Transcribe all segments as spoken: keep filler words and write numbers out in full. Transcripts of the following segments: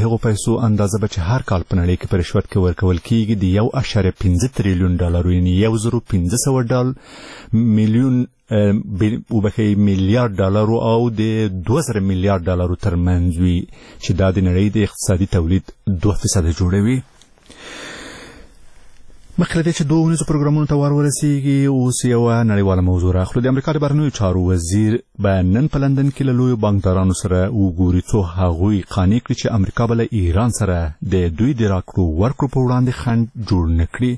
هغو پیسو اندازه به چې هر کال په نړۍ کې په رشوت کې ورکول کیږي د یو اعشاریه پنځه تریلیون ډالرو یعنې یو زرو پنځه سوه ډال میلیون وبخښئ میلیارډ ډالرو او د دوه زره میلیارډ ډالرو ترمنځ وي چې دا د نړۍ د اقتصادي تولید دوه فیصده جوړوي. مخکې له دې چې دوه اونیزو پروګرامونو ته ور ورسیږي اوس یوه نړیواله موضوع راخلو. د امریکا د بهرنیو چارو وزیر به نن په لندن کې له لویو بانکدارانو سره وګوري څو هغوی قانع کړي چې امریکا به له ایران سره د دوی د راکړو ورکړو په وړاندې خنډ جوړ نه کړي.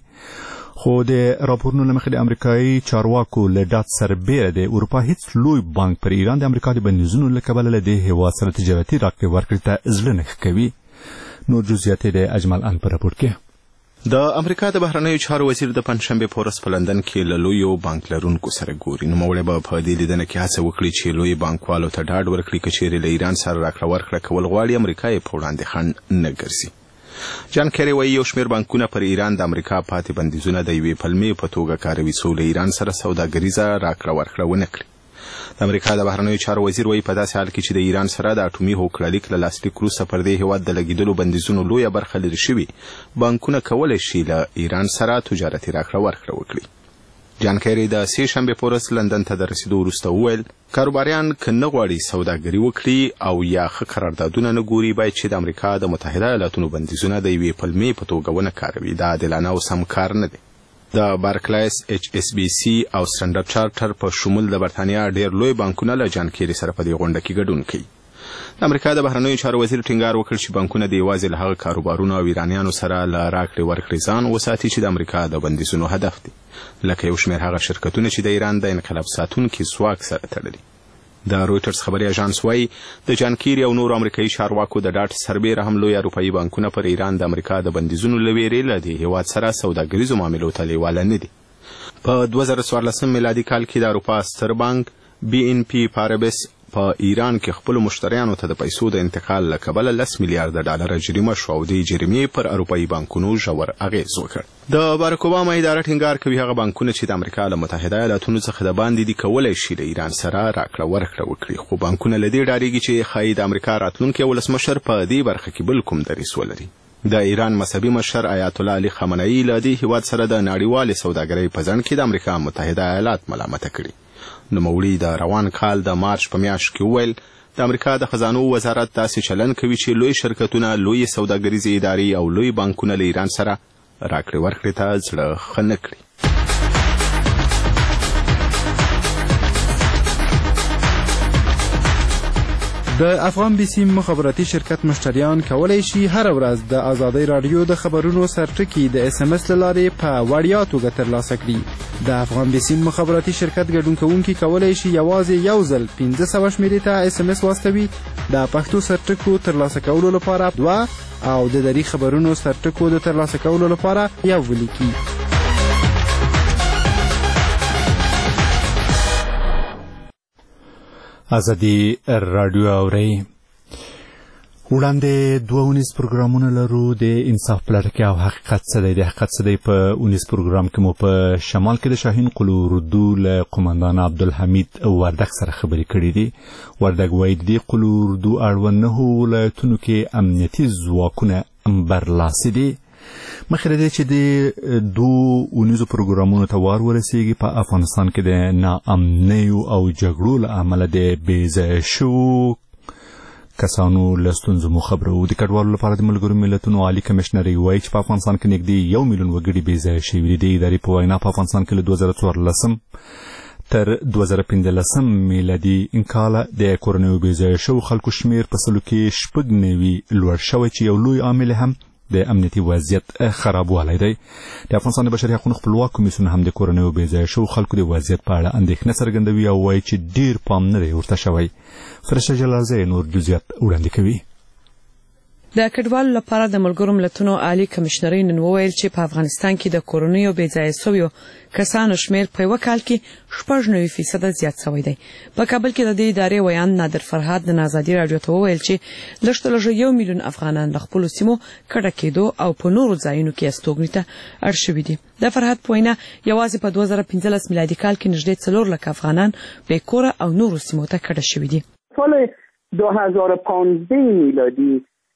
خو د راپورونو له مخې د امریکایي چارواکو له ډاډ سربیره د اروپا هیڅ لوی بانک پر ایران د امریکا د بندیزونو له کبله له دې هېواد سره تجارتي راکړې ورکړې ته زړه نه ښه کوي. نور جزئیات یې د اجمل ان په راپور کې. د امریکا د بهرنیو چارو وزیر د پنځشنبې په ورځ په لندن کې له لویو بانک لرونکو سره ګوري. نوموړی به په دې لیدنه کې هڅه وکړي چې لوی بانکوالو ته ډاډ ورکړي که چیرې له ایران سره راکړه ورکړه کول غواړي امریکا یې په وړاندې خنډ نه ګرځي. جان کیری وایي یو شمېر بانکونه پر ایران د امریکا پاتې بندیزونه د یوې پلمې په توګه کاروي څو له ایران سره سوداګریزه راکړه ورکړه ونه کړي. د امریکا د بهرنیو چارو وزیر وایي په داسې حال کې چې د ایران سره د اټومي هوکړلیک له لاسلیک وروسته پر دې هېواد د لګېدلو بندیزونو لویه برخه لرې شوي بانکونه کولی شي له ایران سره تجارتي راکړه ورکړه وکړي. جان کیری د سې شنبې په ورځ لندن ته د رسېدو وروسته وویل کاروباریان که نه غواړي سوداګري وکړي او یا ښه قراردادونه نه ګوري باید چې د امریکا د متحده ایالاتونو بندیزونه د یوې پلمې په توګه ونه کاروي. دا عادلانه او سم کار نه دی. د بارکلیز ایچ اس بي سي او سټنډرډ چارټر په شمول د برتانیا ډېر لوی بانکونه له جان کیری سره په دې غونډه کې ګډون کوي. د امریکا د بهرنیو چارو وزیر ټینګار وکړ چې بانکونه د یوازې له هغه کاروبارونو او ایرانیانو سره له راکړې ورکړې ځان وساتي چې د امریکا د بندیزونو هدف دي، لکه یو شمېر هغه شرکتونه چې د ایران د انقلاب ساتونکي ځواک سره تړلي. د رویټرز خبري اژانس وایي د جان کیری او نورو امریکایي چارواکو د ډاډ سربیره هم لوی اروپایي بانکونه پر ایران د امریکا د بندیزونو له ویرې له دې هېواد سره سوداګریزو معاملو ته لیواله نه دي. په دوه زره څوارلسم میلادي کال کې د اروپا ستر بانک بی ان پی پاربس په ایران کې خپل مشتریانو ته د پیسو د انتقال له کبله لس میلیارډ ډالر جریمه شو او د جریمې پر اروپایي بانکونو ژور اغېز وکړ. د باراک اوباما اداره ټینګار کوي هغه بانکونه چې د امریکا له متحده ایالاتونو څخه د باندې دي کولی شي له ایران سره راکړه ورکړه وکړي، خو بانکونه له دې ډارېږي چې ښایي د امریکا راتلونکی ولسمشر په دې برخه کې بل کوم دریځ ولري. د ایران مذهبي مشر آیت الله علي خامنه‌ای له دې هېواد سره د نړیوالې سوداګرۍ په ځنډ کې د امریکا متحده ایالات ملامته کړي. نوموړي د روان کال د مارچ په میاشت کې وویل د امریکا د خزانو وزارت داسې چلن کوي چې لوی شرکتونه، لوی سوداګریزې ادارې او لوی بانکونه له ایران سره راکړې ورکړې ته زړه ښه نه کړي. د افغان بیسي مخابراتي شرکت مشتریان کولی شي هر ورځ د آزادۍ راډیو د خبرونو سرټکي د اس ام اس له لارې په وړیا توګه ترلاسه کړي. د افغان بیسي مخابراتي شرکت ګډون کوونکي کولی شي یوازې یو ځل پنځه سوه شمېرې ته اس ام اس واستوي. د پښتو سرټکو ترلاسه کولو لپاره دوه او د دري خبرونو سرټکو د ترلاسه کولو لپاره یو ولیکي. ازادي راډیو اورئ. وړاندې دوه اونیز پروګرامونه لرو د انصاف پلټکي او حقیقت څه دی. د حقیقت څه دی په اونیز پروګرام کې مو په شمال کې د شاهین قلو اردو له قماندان عبدالحمید وردګ سره خبرې کړې دي. وردګ وایي د دې قلو اردو اړوند نهو ولایتونو کې امنیتي ځواکونه برلاسي دي. مخکې له دې چې د دوه اونیزو پروګرامونو ته وار ورسیږي په افغانستان کې د ناامنیو او جګړو له امله د بې ځایه شوو کسانو له ستونزو مو خبرو. د کډوالو لپاره د ملګرو ملتونو عالي کمشنري وایي چې په افغانستان کې نږدې یو میلیون وګړي بې ځایه شوي دي. د ادارې په وینا په افغانستان کې له دوه زره څوارلسم تر دوه زره پنځلسم میلادي کاله د کورنیو بې ځایه شوو خلکو شمېر په سلو کې شپږ نوي لوړ شوی چې یو لوی عامل هم د امنیتي وضعیت خرابوالی دی. د افغانستان د بشري حقوقو خپلواک کمیسیون هم د کورنیو بې ځایه شوو خلکو د وضعیت په اړه اندېښنه څرګندوي او وایي چې ډیر پام نه دی ورته شوی. فرشته جلالزی نور جزئیات وړاندې کوي. د کډوالو لپاره د ملګرو ملتونو عالي کمشنري نن وویل چې په افغانستان کې د کورنیو بې ځایه شویو کسانو شمېر په یوه کال کې شپږ نوي فیصده زیات شوی دی. په کابل کې د دې ادارې ویان نادر فرهاد د ازادي راډیو ته وویل چې لږ تر لږه یو میلیون افغانان له خپلو سیمو کډه کېدو او په نورو ځایونو کې استوګنې ته اړ شوي دي. د فرهاد په وینا یوازې په دوه زره پنځلس میلادي کال کې نږدې څلور لکه افغانان بې کوره او نورو سیمو ته کډه شوي دي. سال دو هزار و پانزده میلادی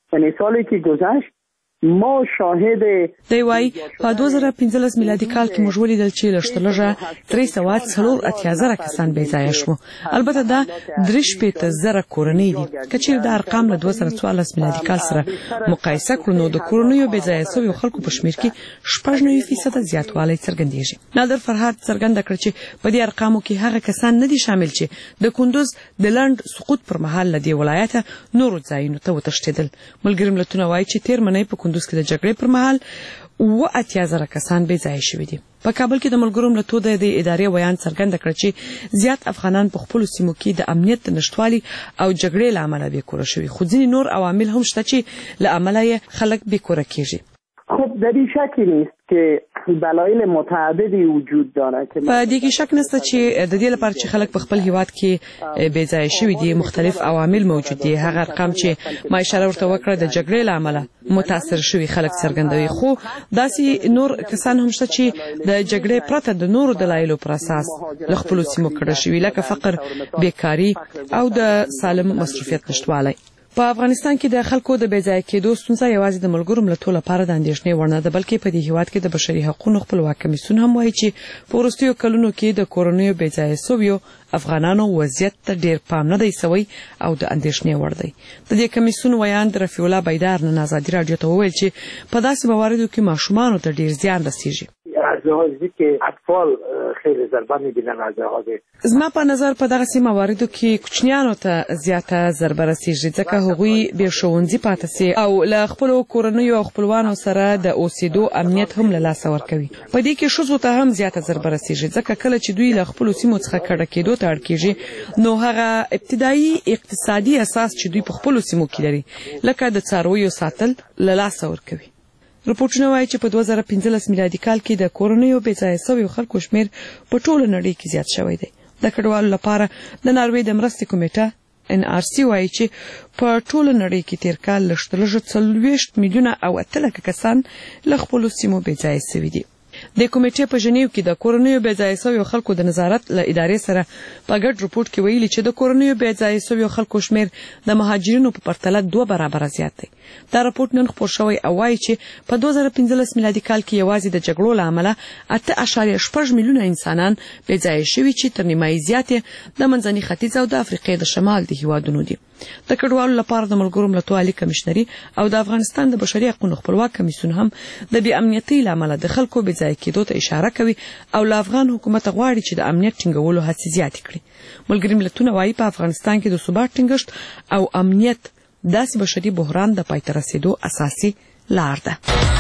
یعنی سالی که گذشت ما شاهد دی وای په دوه زره پنځلس میلادي کال کې موږ ولیدل چې لږترلږه درې سوه څلور اتیا زره کسان بې ځایه شوه. البته دا درې شپېته زره کورنۍ دي. که چیرې دا ارقام له دوه زره څوارلس میلادي کال سره مقایسه کړو نو د کورنیو بې ځایه شویو خلکو په شمېر کې شپږ نوي فیصده زیاتوالی څرګندېږي. نادر فرهاد څرګنده کړه چې په دې ارقامو کې هغه کسان نه دي شامل چې د کندوز د لنډ سقوط پر مهال له دې ولایته نورو ځایونو ته وتښتېدل. ملګري ملتونه وایي چې تېر منی په کندوز کې د جګړې پر مهال اووه اتیا زره کسان بې ځایه شوي دي. په کابل کې د ملګرو ملتونو د ادارې ویان څرګنده کړ چې زیات افغانان په خپلو سیمو کې د امنیت د نشتوالي او جګړې له امله بې کوره شوي، خو ځینې نور عوامل هم شته چې له امله یې خلک بې کوره کېږي. خب در این شکی نیست که دلایل متعددی وجود داره که په دې کې شک نشته چې د دې لپاره چې خلک په خپل هیواد کې بې ځایه شوي دي مختلف عوامل موجود دي. هغه ارقام چې ما اشاره ورته وکړه د جګړې له امله متاثر شوي خلک څرګندوي، خو داسې نور کسان هم شته چې د جګړې پرته د نورو دلایلو پر اساس له خپلو سیمو کډه شوي، لکه فقر، بیکاري او د سالم مصروفیت نشتوالی. په افغانستان کې د خلکو د بې ځایه کېدو ستونزه یوازې د ملګرو ملتونو لپاره د اندېښنې وړ نه ده، بلکې په دې هیواد کې د بشري حقوقو خپلواک کمیسیون هم وایي چې په وروستیو کلونو کې د کورنیو بې ځایه شویو افغانانو وضعیت ته ډېر پام نه دی شوی او د اندېښنې وړ دی. د دې کمیسیون ویان د رفیع الله بیدار نن ازادي راډیو ته وویل چې په داسې مواردو کې ماشومانو ته ډېر زیان رسیږي. از لحاظی که اطفال خیلی ضربه میبینن از لحاظ زما په نظر په دغه سیمه مواردو کې کوچنیانو ته زیاته ضربه رسیږي ځکه هغوی بې ښوونځي پاتې سي او له خپلو کورنیو او خپلوانو سره د اوسېدو امنیت هم له لاسه ورکوي. په دې کې ښځو ته هم زیاته ضربه رسیږي ځکه کله چې دوی له خپلو سیمو څخه کډه کېدو ته اړ کېږي نو هغه ابتدایي اقتصادي اساس چې دوی په خپلو سیمو کې لري لکه د څارویو ساتل له لاسه ورکوي. رپورټونه وایي چې په دوه زره پنځلس میلادي کال کې د کورنیو بې ځایه شویو خلکو شمېر په ټوله نړۍ کې زیات شوی دی. د کډوالو لپاره د ناروې د مرستې کمیټه ان آر سی وایي چې په ټوله نړۍ کې تیر کال لږترلږه څلوېښت میلیونه او اته لکه کسان له خپلو سیمو بې ځایه شوي دي. د کمیټې په ژنیو کې د کورنیو بې ځایه شویو خلکو د نظارت له ادارې سره په ګډ رپورټ کې ویلي چې د کورنیو بې ځایه شویو خلکو شمېر د مهاجرینو په پرتله دوه برابره زیات دی. دا رپورټ نن خپور شوی او وایي چې په دوه زره پنځلس میلادي کال کې یوازې د جګړو له امله اته اعشاریه شپږ میلیونه انسانان بې ځایه شوي چې تر نیمایي زیات یې د منځني ختیځ او د افریقې د شمال د هیوادونو دي. د کډوالو لپاره د ملګرو ملتونو عالی کمشنري او د افغانستان د بشري حقوقو خپلواک کمیسیون هم د بې امنیتۍ له امله د خلکو بې ځایه کېدو ته اشاره کوي او له افغان حکومت غواړي چې د امنیت ټینګولو هڅې زیاتې کړي. ملګري ملتونه وایي په افغانستان کې د ثبات ټینګښت او امنیت داسې بشري بحران د پای ته رسېدو اساسي لار ده.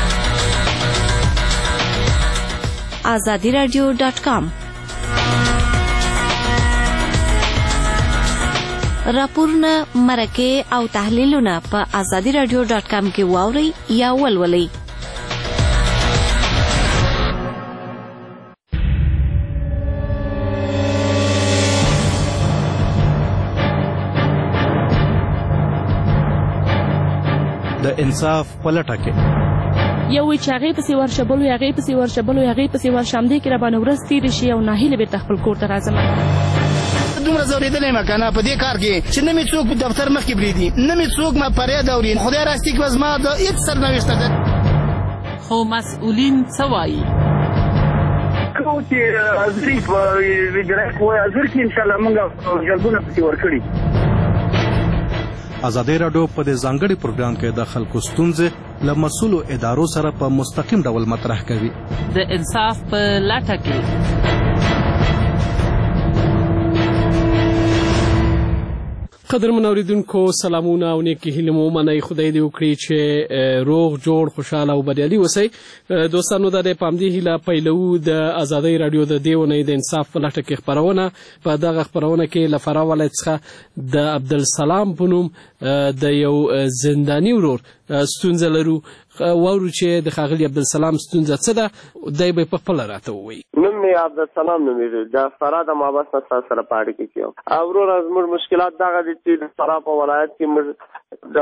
آزادی رادیو ډاټ کام راپورونه، مرکې او تحلیلونه په آزادی رادیو ډاټ کام کې واورئ یا ولولئ. د انصاف په لټه کې یو وی چې هغې پسې ورشبل وي هغې پسې ورشبل وي هغې پسې ورشم دې کې راباندې ورځ تېرې شي او ناهیلې بېرته خپل کور ته راځم. دومره ځورېدلی یم که نه په دې کار کې چې نه مې څوک په دفتر مخکې پرېږدي نه مې څوک ما فریاد اوري. خدای راستي کې به زما د هېڅ سرنوشته ده. خو مسؤلین څه وایي؟ کوم چې حاضري په وزارت وایي حاضر کې انشاءالله موږ جلبونه پسې ورکړي. ازادي راډیو په دې ځانګړي پروګرام کې د خلکو ستونزې له مسؤلو ادارو سره په مستقیم ډول مطرح کوي. د انصاف په لټه کې قدرمن اوریدونکو سلامونه او نیکی هیله مو منئ. خدای دې وکړي چې روغ جوړ خوشاله او بریالي اوسئ. دوستانو د پامدې هیله پیلو د ازادي رادیو د دیونه د انصاف په لټه کې خبرونه په دغه خبرونه کې لفرا ولایت څخه د عبدالسلام په نوم د یو زنداني ورور ستونزه لرو وورو چې د ښاغلي عبدالسلام ستونزه څه ده دی به په خپله راته ووایي. نوم مې عبدالسلام نومېږي، د فراه د مابس نه تاسو سره په اړیکه کې یم. او وروره زموږ مشکلات دغه دي چې د فراه په ولایت کې موږ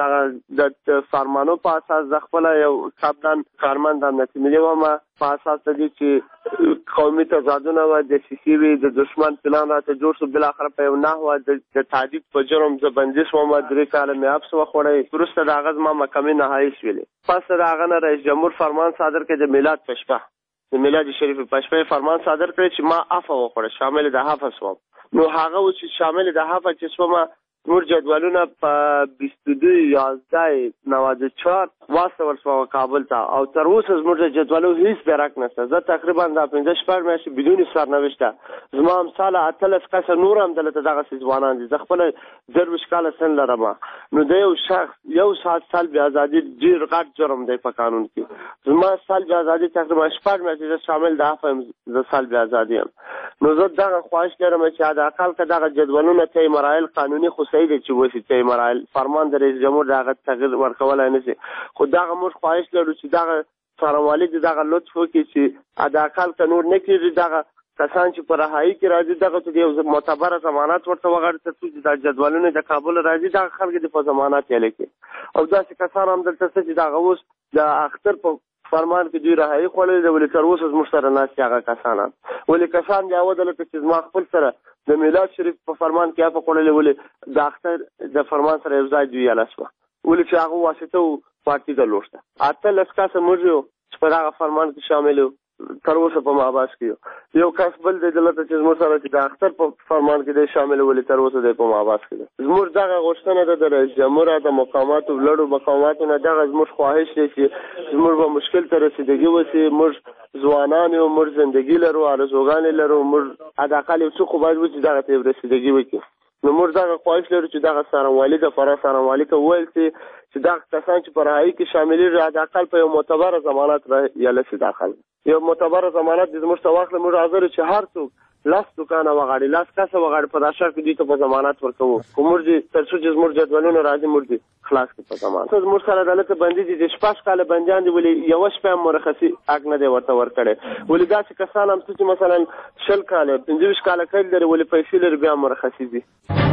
د فرمانو په اساس د خپله یو کپتان کارمند امنیتي ملي وم په اساس د دې چې قومي تضادونه وه، دسیسې وې، د دښمن پلان راته جوړ شو. بالاخره په یو نحوه د تعدید په جرم زه بندي شوم، درې کاله مې حبس وخوړی. وروسته د هغه زما محکمې نهایي شولې. پس د هغه نه رئیس جمهور فرمان صادر کړی د میلاد په شپه، د میلاد شریف په شپه فرمان صادر کړی چې ما عفو وخوړه، شامل د عفو شوم. نو هغه و چې شامل د عفو چې شوم نور جدولونه په بیست و دو یازده نود چهار واستول شوم کابل ته، او تر اوسه زموږ د جدولو هیڅ بیرک نشته. زه تقریبا د پنځه شپږ میاشتې بدون سرنوشته، زما امثاله اتلس کسه نور هم دلته دغسې ځوانان دي. زه خپله درویشت کاله سن لرم. نو د یو شخص یو ساعت سلب ازادي ډېر غټ جرم دی په قانون کې. زما سلب ازادي تقریبا شپږ میاشتې زه شامل د عفو یم، زه سلب ازادي یم. نو زه دغه خواهش لرم چې حداقل که دغه جدولونه ته مراحل قانوني خو صحیح دی چې وشي، ته مراحل فرمان د رئیس جمهور دغه تغییر ورکولی نه شي. خو دغه موږ خواهش لرو چې دغه څارنوالي د دغه لطف وکړي چې حداقل که نور نه کېږي دغه کسان چې په رهایي کې راځي دغه ته د یو معتبره ضمانت ورته وغواړي تر څو چې دا جدولونه د کابل راځي دغه خلک دې په ضمانت یې لیکي. او داسې کسان هم دلته شته چې دغه اوس د اختر په فرمان کې دوی رهایي خوړلې ده، ولې تر اوسه زموږ سره ناست دي هغه کسان. ولې کسان بیا ودلته چې زما خپل سره د میلاد شریف په فرمان کې عفو خوړلې، ولې د اختر د فرمان سره یو ځای دوی یاله شوه، ولې چې هغه واسطه و پارټي درلوده. اتلس کسه موږ یو چې په دغه فرمان کې شامل یو تر اوسه په محبس کې. یو کس بل دی دلته چې زموږ سره چې د اختر په فرمان کې دی شامل، ولې تر اوسه دی په محبس کې دی. زموږ دغه غوښتنه ده د رئیس جمهور د مقاماتو لوړو مقاماتو نه دغه زموږ خواهش دی چې زموږ به مشکل ته رسیدګي وشي. موږ ځوانان یو، موږ زندګي لرو، آرزوګانې لرو، موږ حداقل یو څه خو باید وشي دغه ته رسیدګي وکړي. نو موږ دغه خواهش لرو چې دغه څارنوالي د فراه څارنوالي ته وویل شي چې دغه کسان چې په رهایي کې شاملېږي حداقل په یو معتبره ضمانت یاله شي داخل. یو معتبره ضمانت دې زموږ ته واخلي. موږ حاضر یو چې هر څوک لس دوکانه وغواړي، لس کسه وغواړي په دا شهر کې دوی ته په ضمانت ورکوو. خو موږ دې تر څو چې زموږ جدولونه راځي موږ دې خلاص کړي په ضمانت. زموږ سره دلته بندي دي د شپږ کاله بندیان دي، ولې یوه شپه هم مرخصي حق نه دی ورته ورکړی. ولې داسې کسان هم چې مثلا شل کاله پنځه ویشت کاله قید لري، ولې پیسې لري بیا مرخصي دي.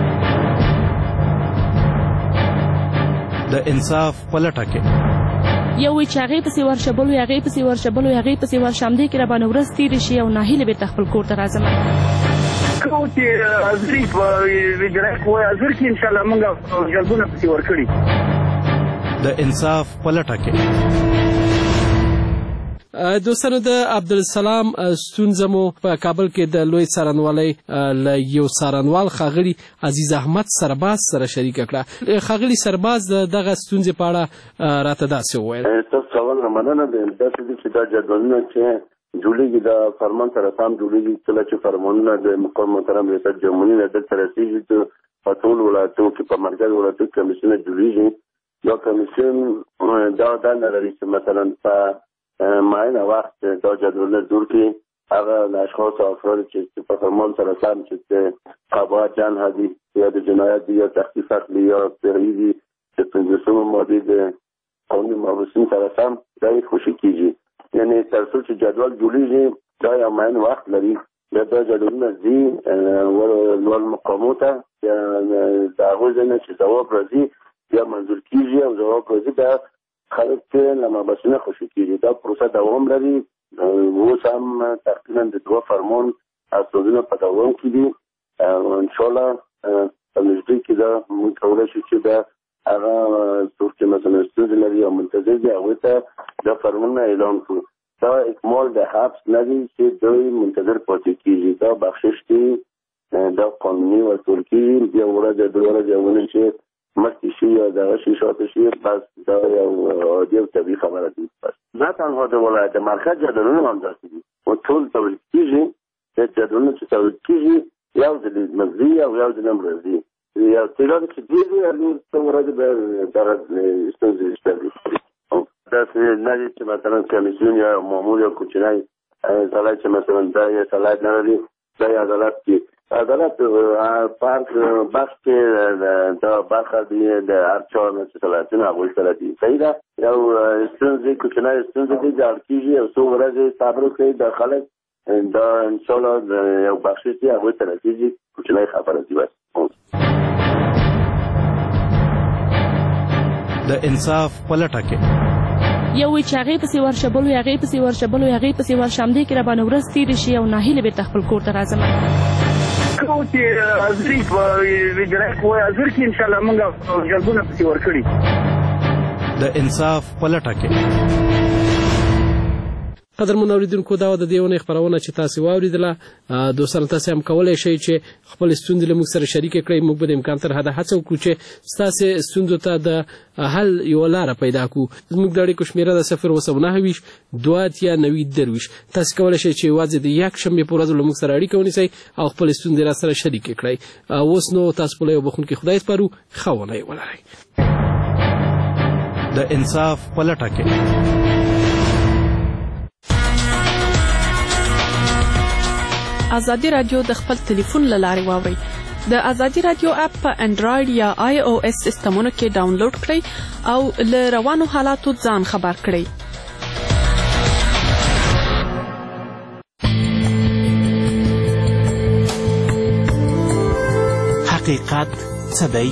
د انصاف په لټه کې یو وی چې هغې پسې ورشه، بل وی هغې پسې ورشه، بل وی هغې پسې ورشه، همدې کې راباندې ورځ تېرې شي او ناهیلې بېرته خپل کور ته راځم. کوم چې حاضري په وجرایت وایي حاضر کړي انشاءالله موږ جلبونه پسې ورکړي. د انصاف په لټه کې دوستانو د عبدالسلام ستونزه مو په کابل کې د لوی څارنوالۍ له یو څارنوال ښاغلي عزیز احمد سرباز سره شریکه کړه. ښاغلي سرباز د دغه ستونزې په اړه راته داسې وویل. تاسو کول مننه ده داسې دي چې دا جدولونه چې جوړېږي د فرمان سره سم جوړېږي. کله چې فرمانونه د مقام محترم ریاست جمهوري نه دلته رسېږي چې په ټولو ولایتونو کې په مرکز ولایتونو کې کمیسیونه جوړېږي. دا کمیسیون دا دنده لري چې مثلا په معینه وخت دا جدولونه جوړ کړي. هغه د اشخاص او افراد چې په فرمان سره سم چې قباحت جنح دي یا د جنایت دي یا تخفیف عقلی یا تغییر دي چې پنځوسمه ماده د قانون مابوسین سره سم دا یې خوشي کېږي. یعنې تر څو چې جدول جوړېږي دا یو معین وخت لري. بیا دا جدولونه ځي لوړ مقامو ته، د هغوی ځای نه چې ځواب راځي بیا منظور کېږي او ځواب راځي بیا خلک چې له مابوسینه خوشي کېږي. دا پروسه دوام لري. اوس هم تقریبا د دوه فرمان اسنادونه په دوام کې دي. انشاءالله په نږدې کې دا موږ کولی شو چې دا هغه څوک چې مثلا ستونزې لري او منتظر دي هغوی ته دا فرمانونه اعلان کړو. دا اکمال د حبس نه دي چې دوی منتظر پاتې کېږي. دا بخشش دی، دا قانوني ورکول کېږي. بیا ورځ دوه ورځې ونه چې مخکې شي یا دغه شي شاته شي، بس دا یو عادي او طبیعي خبره دي. بس نه تنها د ولایت مرکز جدولونه هم داسې دي او ټول تولید کېږي. چې جدولونه چې تولید کېږي یو ځل مزي او یو ځل هم راځي. یو تعداد چې ډېر وي هغوی څو ورځې به دغه ستونزې شته دي. داسې نه دي چې مثلا کمیسیون یا معمول یا کوچنی سړی چې مثلا دا یې صلاحیت نه لري دا یې عدالت کې عدالت پارک بخش کې د برخه دی د ارچو مسلسلاتونه هغوی سره دي صحیح ده یو ستونزې کوچنۍ ستونزې دي چې حل کېږي او څو ورځې صبر وکړي د خلک دا انشاءالله یو بخش چې هغوی ته رسېږي کوچنۍ خبره دي بس د انصاف په لټه کې یو وی چې هغې پسې ورشه بل وی هغې پسې ورشه بل وی هغې پسې ورشه همدې کې راباندې ورځ تېرې شي او ناهیلې بېرته خپل کور ته راځمه کوم چې حاضري په ویجرای کوی حاضر کې انشاءالله موږ جلبونه پسې ورکړي د انصاف په لټه کې قدرمن اوریدونکو دا د دې ونې خپرونه چې تاسو واوریدله دوستانو تاسو هم کولای شئ چې خپل ستونزې له موږ سره شریک کړئ موږ به د امکان تر حده هڅه وکړو چې ستاسو ستونزو ته د حل یو لاره پیدا کړو زموږ د اړیکو شمیره د صفر اووه سوه نهه ویشت دوه اتیا نوي درویشت تاسو کولای شئ چې یوازې د یکشنبې په ورځ له موږ سره اړیکه ونیسئ او خپل ستونزې را سره شریک کړئ اوس نو تاسو په یو بخښونکي خدای سپارو ښه ونې ولرئ د انصاف په لټه کې ازادي رادیو د خپل ټلیفون له لارې واورئ د ازادي رادیو اپ په انډراید یا آی او اس سیسټمونو کې ډاونلوډ کړئ او له روانو حالاتو ځان خبر کړئ حقیقت څه دی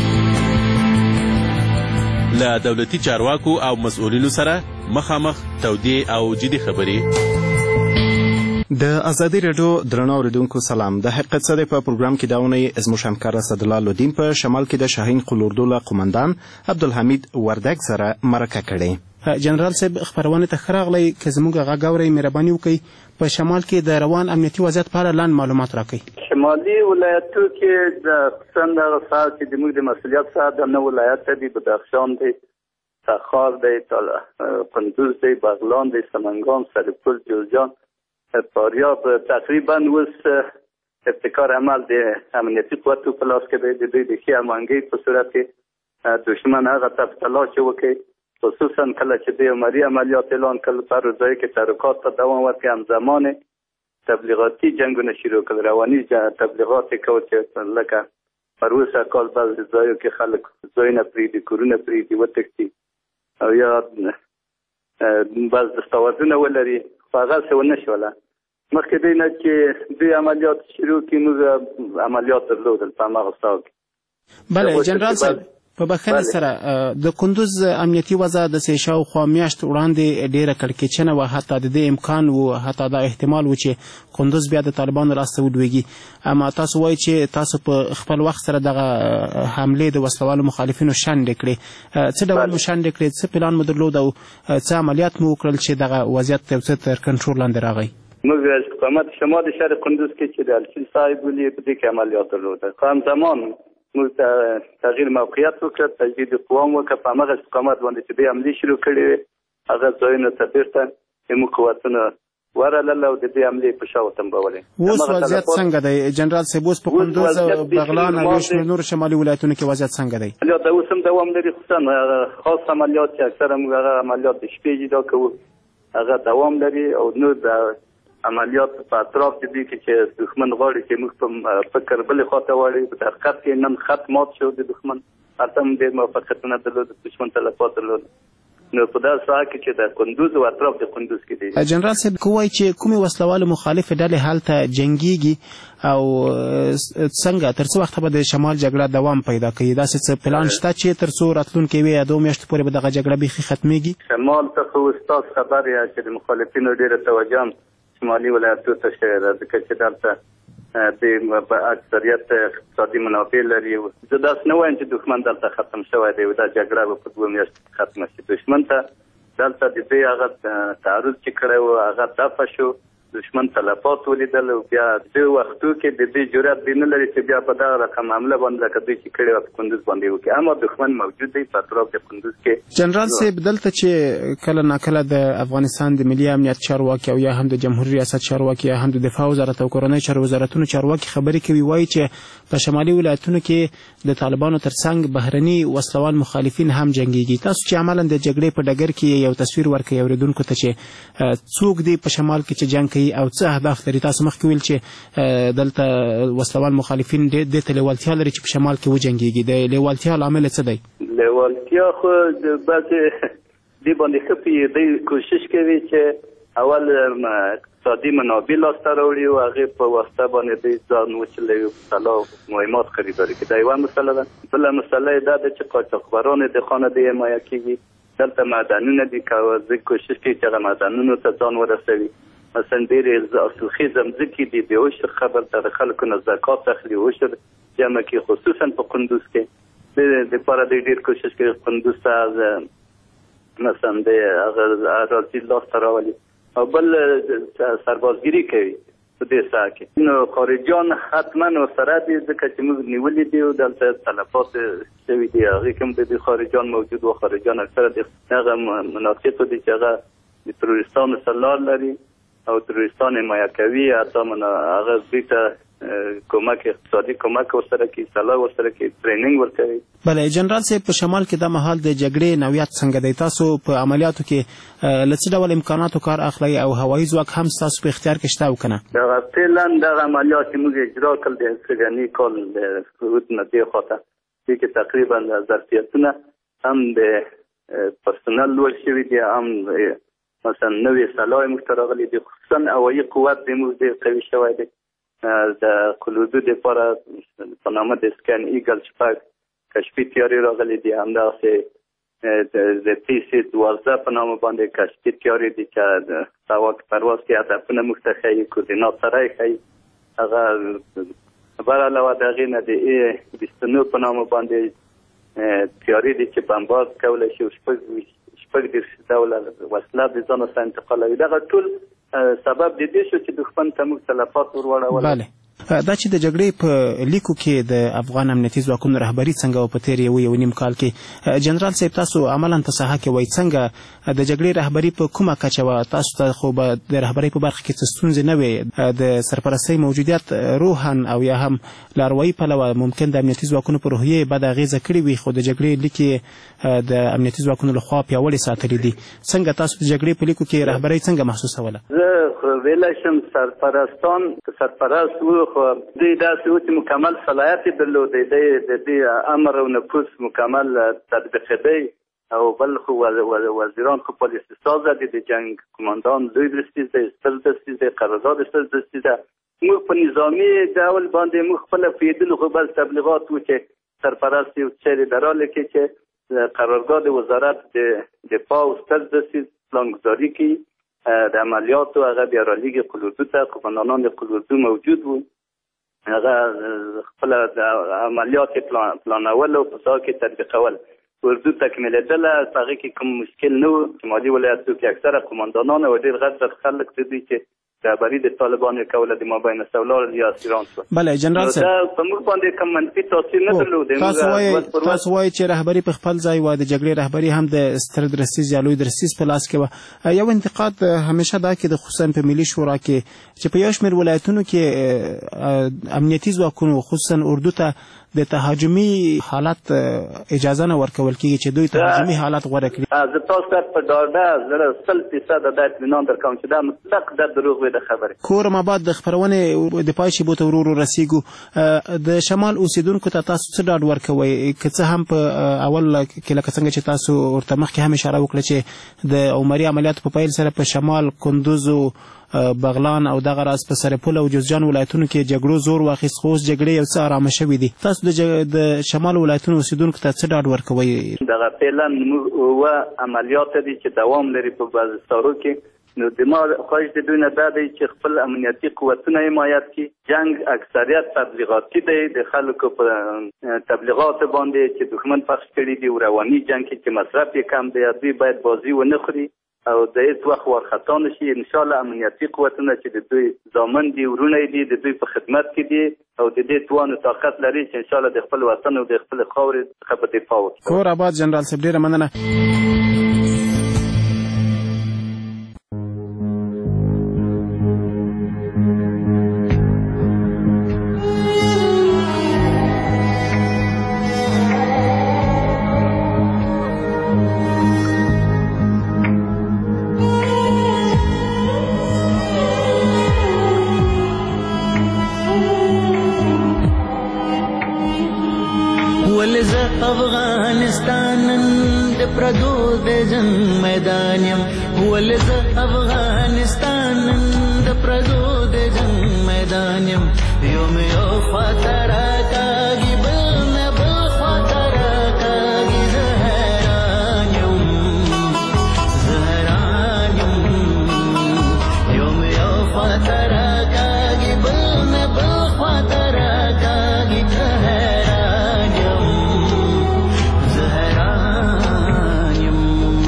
له دولتي چارواکو او مسؤلینو سره مخامخ تودې او جدي خبرې د ازادي رادیو درنو اوریدونکو سلام د حقیقت څه دی په پروګرام کې دا ونې زموږ همکار اسدالله لودین په شمال کې د شاهین قلوردو له قومندان عبدالحمید وردګ سره مرکه کړې جنرال صاحب خبرونه ته خراغلی که زموږ غږ اورئ مهرباني وکړئ په شمال کې د روان امنیتي وضعیت په اړه لاندې معلومات راکړئ شمالي ولایتو کې د خصوصا دغه سهار چې د موږ د مسؤلیت څخه د نه ولایت دی بدخشان دی تخار دی کندوز دی بغلان دی سمنگان سرپل جوزجان فاریاب تقریبا اوس ابتکار عمل د امنیتي قوتو په لاس کې دی د دوی د ښې هماهنګۍ په صورت کې دښمن هغه ته په تلاش وکړي خصوصا کله چې د عمري عملیات اعلان کړل په هر ځای کې تحرکات ته دوام ورکړي همزمان تبلیغاتي جنګونه شروع کړل رواني تبلیغات یې کول چې لکه پر اوسه کال بعضې ځایو کې خلک ځایونه پرېږدي کورونه پرېږدي وتښتي او یا بعض دستاوردونه ولري خو هغسې ونه شوله مخکې دی نه چې دوی عملیات شروع کړي موږ عملیات درلودل په هماغه ساحو کې بله جنرال صاحب په بخښنې سره د کندوز امنیتي وضع د سې شاوخوا میاشت وړاندې ډېره کړکېچنه وه حتی د دې امکان و حتی دا احتمال و چې کندوز بیا د طالبانو لاسته ولویږي اما تاسو وایئ چې تاسو په خپل وخت سره دغه حملې د وسلوالو مخالفینو شنډې کړې څه ډول مو شنډې کړې څه پلان مو درلود او څه عملیات مو وکړل چې دغه وضعیت یو څه تر کنټرول لاندې راغی موږ استقامت شمال شهر کندوز کې چې د الچین صاحب ولي په دې کې عملیات درلوده خو همزمان موږ تغییر موقعیت وکړ تجدید قوام وکړ په هماغه استقامت باندې چې دوی حملې شروع کړې وې هغه ځایونو ته بېرته زموږ قوتونه ورغلل او د دې حملې په شا وتنبولې اوس وضعیت څنګه دی جنرال صاحب اوس په کندوز او بغلان او شمېر نورو شمالي ولایتونو کې وضعیت څنګه دی عملیات اوس هم دوام لري خصوصا خاص عملیات چې اکثره موږ هغه عملیات د شپې جدا کوو هغه دوام لري او نور د عملیات په اطراف کې دي چې دښمن غواړي چې موږ په فکر بلې خواته واړوي په حقیقت کې نن خط مات شو د دښمن هلته هم ډېر موفقیتونه درلود دښمن تلفات درلود نو په داسې ساحه کې چې د کندوز او اطراف د کندوز کې دي جنرال صاحب که وایي چې کومې وسلوالو مخالفې ډلې هلته جنګیږي او څنګه تر څه وخته به د شمال جګړه دوام پیدا کوي داسې څه پلان شته چې تر څو راتلونکې یوې یا دوه میاشتو پورې به دغه جګړه بیخي ختمیږي شمال ته خو ستاسو خبر یې چې د مخالفینو ډېره توجه شمالي ولایتو ته شوې ده ځکه چې دلته د اکثریت اقتصادي منابع لري زه داسې نه وایم چې دښمن دلته ختم شوی دی دا جګړه به په دوه میاشتو ختمه شي دښمن ته دلته د دې هغه تعرض چې کړی و هغه دفع شو دښمن تلفات ولیدل او بیا د وختو کې د دې جرأت دی نه لري چې بیا په دغه رقم حمله باندې لکه دوی چې کړې وه په کندوز باندې وکړي اما دښمن موجود دی په اطراف د کندوز کې جنرال صاحب دلته چې کله ناکله د افغانستان د ملي امنیت چارواکي او یا هم د جمهوریت ریاست چارواکي یا هم د دفاع وزارت او کورنۍ چارو وزارتونو چارواکي خبرې کوي وایي چې په شمالي ولایتونو کې د طالبانو ترڅنګ بهرني وسلوال مخالفین هم جنګیږي تاسو چې عملا د جګړې په ډګر کې یو تصویر ورکوي اورېدونکو ته چې څوک دی په شمال کې چې جنګ کوي او څه اهداف لري؟ تاسو مخکې ویل چې دلته وسلوال مخالفین دې ته لیوالتیا لري چې په شمال کې وجنګېږي. د لیوالتیا لامل څه دی؟ لیوالتیا خو بعضې دې باندې ښه پوهېدی کوشش کوي چې اول اقتصادي منابع لاسته راوړي او هغې په واسطه باندې دوی ځان وچلوي او په سلاح مهمات خریداري کړي. دا یوه مسله ده. بله مسله یې دا ده چې قاچاقبران د خانه دې حمایه کېږي. دلته معدنونه دي که زه کوشش کوي چې هغه معدنونو ته ځان ورسوي. مثلا ډېرې حاصلخیزه مځکې دي، د عشر خبر ته د خلکو نه زکات اخلي، عشر جمع کړي، خصوصا په قندوز کې. د دپاره دوی ډېر کوشش کوي قندوز ته مثلا د هغه اراضي لاسته راولي او بل سربازګري کوي په دې ساحه کې. نو خارجیان حتما ورسره دي ځکه چې موږ نیولي دي او دلته تلفات شوي دي. هغې کوم د دې خارجیان موجود و، خارجیان اکثره د هغه مناطقو دي چې هغه د تروریستانو سره لار لري او تروریستان حمایه کوي. حتی هغه دوی ته کومک اقتصادي کومک ورسره کوي، سلاح ورسره کوي، ټریننګ ورکوي. بله جنرال صاحب، په شمال کې دا مهال د جګړې نوعیت څنګه دی؟ تاسو په عملیاتو کې له څه ډول امکاناتو کار اخلئ او هوایي ځواک هم ستاسو په اختیار کې شته او که نه؟ دغه فعلا دغه عملیات چې موږ اجرا کړل د سږني کال د حدود نه دې خواته دې کې تقریبا ظرفیتونه هم د پرسنل لوړ شوي دي، هم مثلا نوې سلاح موږ ته راغلي دي، خصوصا هوایي قوت د موږ ډېر قوي شوی دی. د قلودو دپاره په نامه د سکین ایګل شپږ کشفي تیارې راغلي دي. همدغسې د پي سي دوازده په نامه باندې کشفي تیارې دي چې د هوا پرواز کې هدفونه موږ ته ښیي، کوردینات سره یې ښیي. هغه بر علاوه د هغې نه د ای بیست و نه په نامه باندې تیارې دي چې بمبارد کولی شي او شپږ دېرش ډوله وسله د ځانه سره انتقالوي. دغه ټول سبب د دې شو چې دښمن ته موږ تلفات ور واړول. بله دا چې د جګړې په لیکو کې د افغان امنیتي ځواکونو رهبري څنګه و په تېر یو یو نیم کال کې، جنرال صاحب تاسو عملا په ساحه کې وایي څنګه د جګړې رهبري په کومه کچه وه؟ تاسو ته خو به د رهبرۍ په برخه کې څه ستونزې نه وې. د سرپرستۍ موجودیت روحا او یا هم له اروايي پلوه ممکن د امنیتي ځواکونو په روحیې بده اغېزه کړې وي، خو د جګړې لیک یې د امنیتي ځواکونو لخوا پیاوړې ساتلې دي. څنګه تاسو د جګړې په لیکو کې رهبرۍ څنګه محسوسوله؟ زه ویلی شم سرپرستان که سرپرست و خو دوی داسې و چې مکمل صلاحیت یې درلودی، د دې امر او نفوذ مکمل تطبیقېدی. او بل خو وزیران خو پالیسي سازه دي، د جنګ قماندان لوی درستیز دی، ستر درستیز دی، قرارداد ستر درستیز ده. موږ په نظامي ډول باندې موږ خپله پوهېدلو خو بس تبلیغات و چې سرپرست یو چیرې در حاله کې چې قرارداد وزارت د دفاع او ستر درستیز پلانګذاري کوي د عملیاتو. هغه بیا رالیږي قلوردو ته، قماندانان د قلوردو موجود وو، هغه خپله د عملیات یې پلانول او په ساحه کې تطبیقول. اردو تکمیلېدله، په هغې کې کوم مشکل نه و. شمالي ولایتو کې اکثره قماندانان او ډېر غټ خلک د دوی چې رهبري د طالبانو یې کوله د مابین السولار یا اسیران شول. بله جنرال صاحب، دا په موږ باندې کوم منفي تاثیر نه درلود. تاسو وایئ چې رهبري په خپل ځای وه، د جګړې رهبري هم د ستر درستیز یا لوی درستیز په لاس کې وه. یو انتقاد همیشه دا کې د خصوصا په ملي شورا کې چې په یو شمېر ولایتونو کې امنیتي ځواکونو خصوصا اردو ته د تهاجمي حالت اجازه نه ورکول کېږي چې دوی تهاجمي حالت غوره کړي. زه تاسو ته په ډاډه زړه سل فیصده دا اطمینان درکوم چې دا مطلق د دروغ وي د خبرې. کور ماباد د خپرونې د پای شیبو ته ورو ورو رسیږو. د شمال اوسیدونکو ته تاسو څه ډاډ ورکوئ؟ که څه هم په اول کې لکه څنګه چې تاسو ورته مخکې هم اشاره وکړه چې د عمري عملیاتو په پیل سره په شمال کندوز او بغلان او دغه راز په سرپل او جوزجان ولایتونو کې جګړو زور واخیست، خو اوس جګړې یو څه ارامه شوې دي. تاسو د شمال ولایتونو اوسیدونکو ته څه ډاډ ورکوئ؟ دغه فعلا اووه عملیات دي چې دوام لري په بعضو سارو کې. نو د ما خواهش د دوی نه دا دی چې خپل امنیتي قوتونه حمایت کړي. جنګ اکثریت تبلیغاتي دی، د خلکو په تبلیغات باندې چې دښمن پخش کړي دي او رواني جنګ کې چې مصرف یې کم دی، دوی باید بازي ونه خوري او د هیڅ وخت وارخطا نشي. انشاءالله امنیتي قوتونه چې د دوی ضامن دي، ورونه دي، د دوی په خدمت کې دي او د دې توان او طاقت لري چې انشاءالله د خپل وطن او د خپل خاورې څخه په دفاع وکړي. کور آباد جنرال صاحب، ډېره مننه. جنگ میدان یم ولې زه افغانستان د پردو د جنگ میدان یم یو مې یو خواته راکاږي بل مې بل خواته راکاږي زه حیران یم زه حیران یم یو مې یو خواته راکاږي بل مې بل خواته راکاږي زه حیران یم زه حیران یم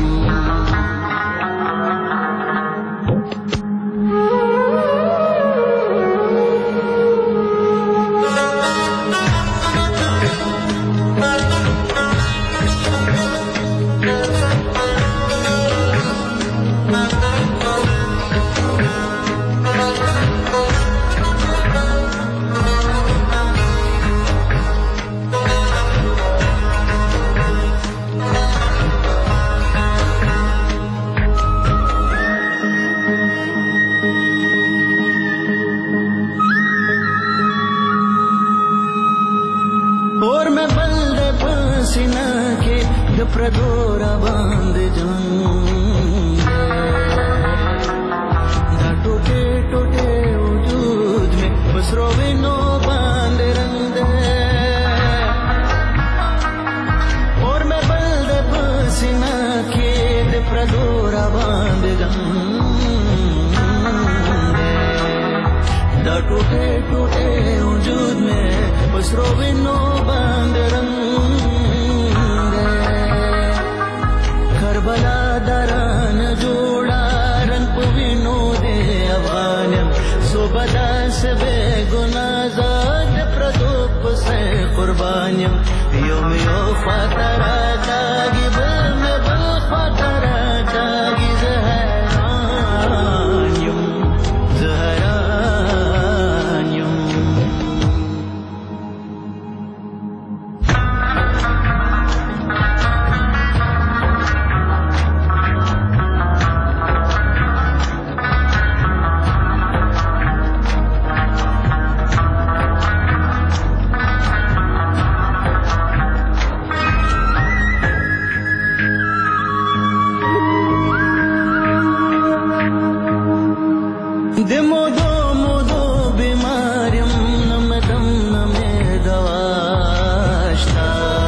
اور میں بند پسینہ کے دپردو را باند جنگ دا ٹوٹے ٹوٹے وجود میں بس روینو باند رنگ اور میں بند پسینہ کے دپردو را باند جنگ دا ٹوٹے ٹوٹے وجود میں بس روینو باند رنگ کربلا دران جوڑا رن پوینو دے افغانم صوبدا سے بے گناہ زاد پردو پسے قربانیم یوم یو خاطرہ کاگی بل میں بل خاطرہ کاگی زہران یم زہران یم د مودو مودو بیماریم نم دم نم دواشتا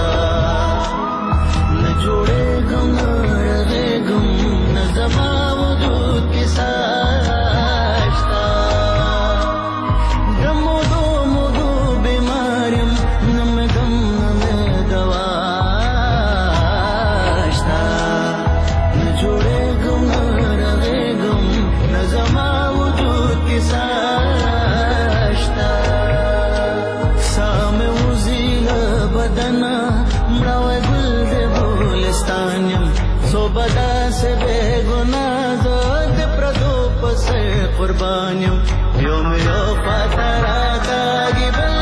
نہ جوڑے گم نہ رہے گم نہ زما وجود کی ساشتا د مودو مودو بیماریم نم دم نم دواشتا نہ جوڑے گم نہ رہے گم نہ زما ساشتا سام وزیل بدنا مړاوی ګل د بولستان یم صوبدا سے بے گناہ د پردو پسې قربان یم یوم یو خاطرہ کاږي بل